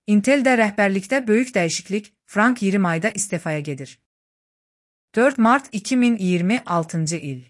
Intel-də rəhbərlikdə böyük dəyişiklik, Frank 20 ayda istifaya gedir. 4 Mart 2026 il.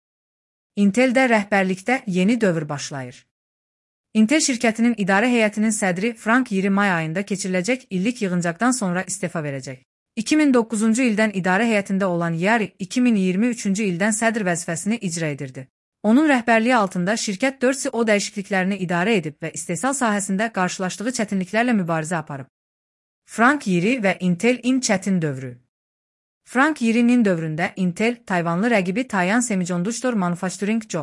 Intel-də rəhbərlikdə yeni dövr başlayır. Intel şirkətinin idarə heyətinin sədri Frank 20 may ayında keçiriləcək illik yığıncaqdan sonra istefa verəcək. 2009-cu ildən idarə heyətində olan Yari 2023-cü ildən sədr vəzifəsini icra edirdi. Onun rəhbərliyi altında şirkət 4 CEO dəyişikliklərini idarə edib və istehsal sahəsində qarşılaşdığı çətinliklərlə mübarizə aparıb. Frank 20 və Intel-in çətin dövrü. Frank 20-nin dövründə Intel, Tayvanlı rəqibi Taiwan Semiconductor Manufacturing Co.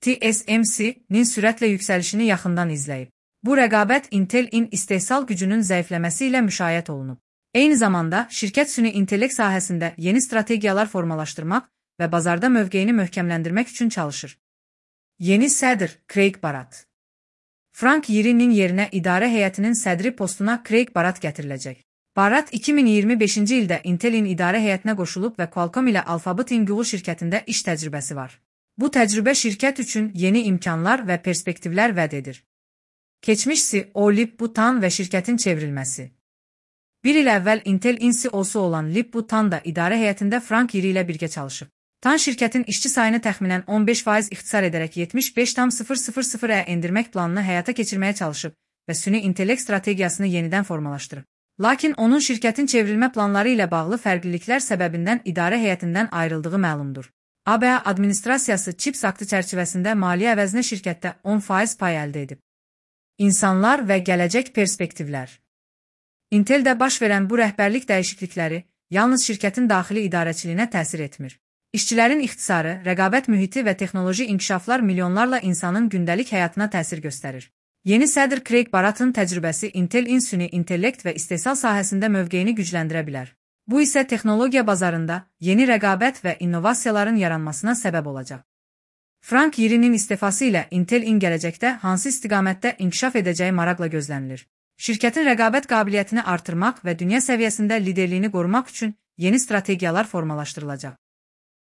TSMC-nin sürətlə yüksəlişini yaxından izləyib. Bu rəqabət Intel-in istehsal gücünün zəifləməsi ilə müşayiət olunub. Eyni zamanda, şirkət süni intellekt sahəsində yeni strategiyalar formalaşdırmaq və bazarda mövqeyini möhkəmləndirmək üçün çalışır. Yeni sədr Craig Barat. Frank 20-nin yerinə idarə heyətinin sədri postuna Craig Barat gətiriləcək. Barat 2025-ci ildə Intel-in idarə heyətinə qoşulub və Qualcomm ilə Alphabet-in Google şirkətində iş təcrübəsi var. Bu təcrübə şirkət üçün yeni imkanlar və perspektivlər vəd edir. Keçmiş CEO Lip Bu Tan və şirkətin çevrilməsi. Bir il əvvəl Intel-in CEO-su olan Lip Bu Tan da idarə heyətində Frank 20 ilə birgə çalışıb. Tan şirkətin işçi sayını təxminən 15% ixtisar edərək 75,000-ə endirmək planını həyata keçirməyə çalışıb və süni intellekt strategiyasını yenidən formalaşdırıb. Lakin onun şirkətin çevrilmə planları ilə bağlı fərqliliklər səbəbindən idarə heyətindən ayrıldığı məlumdur. ABA administrasiyası Chips aktı çərçivəsində maliyyə əvəzinə şirkətdə 10% pay əldə edib. İnsanlar və gələcək perspektivlər. Intel-də baş verən bu rəhbərlik dəyişiklikləri yalnız şirkətin daxili idarəçiliyinə təsir etmir. İşçilərin ixtisarı, rəqabət mühiti və texnoloji inkişaflar milyonlarla insanın gündəlik həyatına təsir göstərir. Yeni sədr Craig Baratın təcrübəsi Intel-in süni intellekt və istehsal sahəsində mövqeyini gücləndirə bilər. Bu isə texnologiya bazarında yeni rəqabət və innovasiyaların yaranmasına səbəb olacaq. Frank 20-nin istifası ilə Intel-in gələcəkdə hansı istiqamətdə inkişaf edəcəyi maraqla gözlənilir. Şirkətin rəqabət qabiliyyətini artırmaq və dünya səviyyəsində liderliyini qorumaq üçün yeni strategiyalar formalaşdırılacaq.